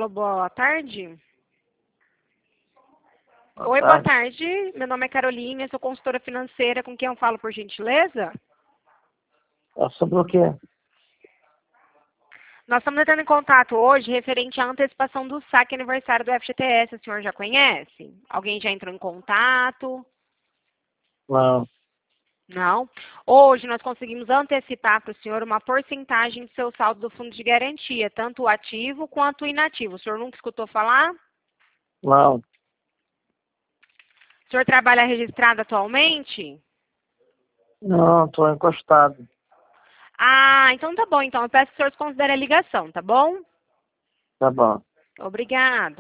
Alô, boa tarde. Boa Oi, boa tarde. tarde. Meu nome é Carolina, sou consultora financeira. Com quem eu falo, por gentileza? É sobre o quê? Nós estamos entrando em contato hoje referente à antecipação do saque aniversário do FGTS. O senhor já conhece? Alguém já entrou em contato? Não. Não? Hoje nós conseguimos antecipar para o senhor uma porcentagem do seu saldo do fundo de garantia, tanto o ativo quanto o inativo. O senhor nunca escutou falar? Não. O senhor trabalha registrado atualmente? Não, estou encostado. Ah, então tá bom. Então eu peço que o senhor considere a ligação, tá bom? Tá bom. Obrigada.